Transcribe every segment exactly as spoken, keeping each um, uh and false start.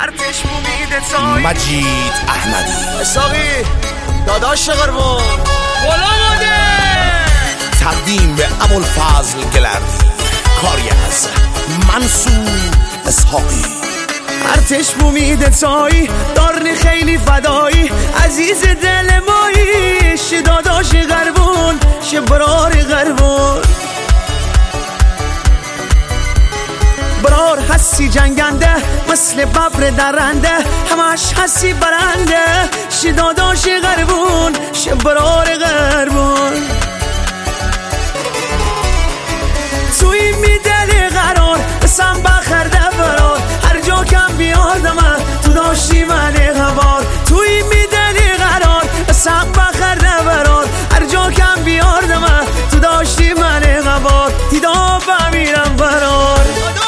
ارتش بومیده تایی مجید احمدی اساقی داداش قربون بالا ماده تقدیم به ابوالفضل گلردی، کاری از منصور اسحاقی. ارتش بومیده تایی دارنی خیلی فدایی عزیز دل مایی ش داداش قربون ش برار قربون برار هستی جنگنده مثل ببر درنده همش هستی برنده ش داداش قربون ش برار قربون توی میدل قرار بسم بخرده برار هر جا کم بیاردم تو داشتی من غبار توی میدل قرار بسم بخرده برار هر جا کم بیاردم تو داشتی من غبار دیدا بمیرم برار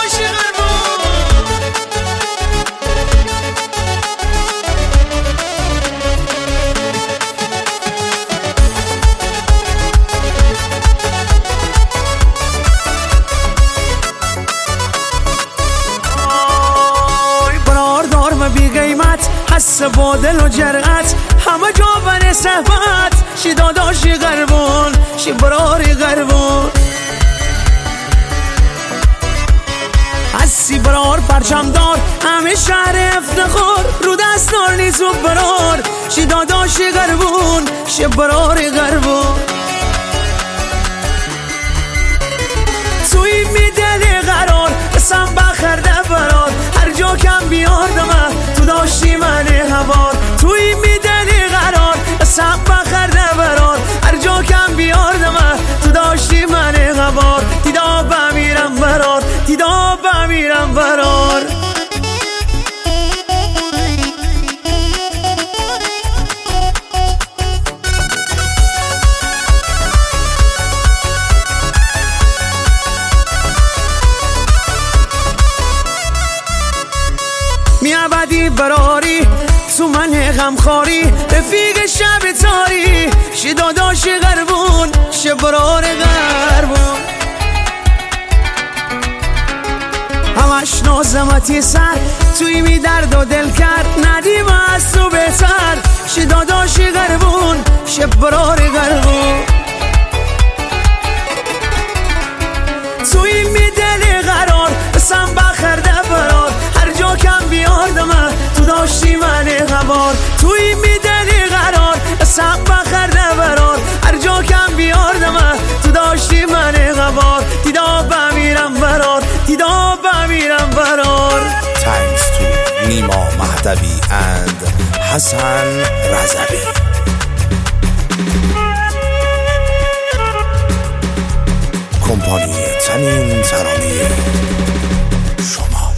بی قیمت حس با دل و جرأت همه جا بر صحبت شی داداشی قربون شی براری قربون حسی برار پرچمدار همه شهر افتخار رو دست دار نیست و برار شی داداشی قربون شی براری قربون توی میدل قرار بسم بخرده برار هر جا کم بیاردم تو داشتی من هوار توی میدلی قرار بسم بخرده برار هر جا کم بیاردم تو داشتی من هوار دیدا بمیرم برار دیدا بمیرم برار میابدی براری تو من غمخواری رفیق شب تاری ش داداش قربون ش برار قربون همش نازمتی سر توی می درد و دل کرد ندیم از تو بهتر ش داداش قربون ش برار قربون توی می دل قرار بسم بخرده برار هر جا کم بیاردم تو داشتی من غبار توی میدلی قرار بسم بخرده برار هر جا کم بیاردم تو داشتی من غبار دیدا بمیرم برار دیدا بمیرم برار. Thanks to نیما مهدوی and حسن رضوی. کمپانی تنین ترانه شما.